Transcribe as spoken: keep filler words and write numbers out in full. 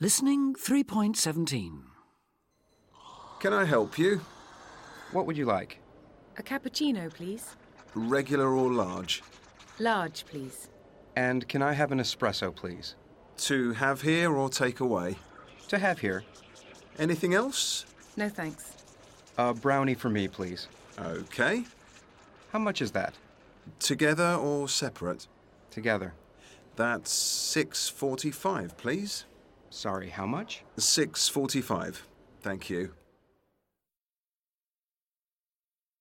Listening three point seventeen. Can I help you? What would you like? A cappuccino, please. Regular or large? Large, please. And can I have an espresso, please? To have here or take away? To have here. Anything else? No, thanks. A brownie for me, please. Okay. How much is that? Together or separate? Together. That's six forty-five, please. Sorry, how much? six forty-five. Thank you.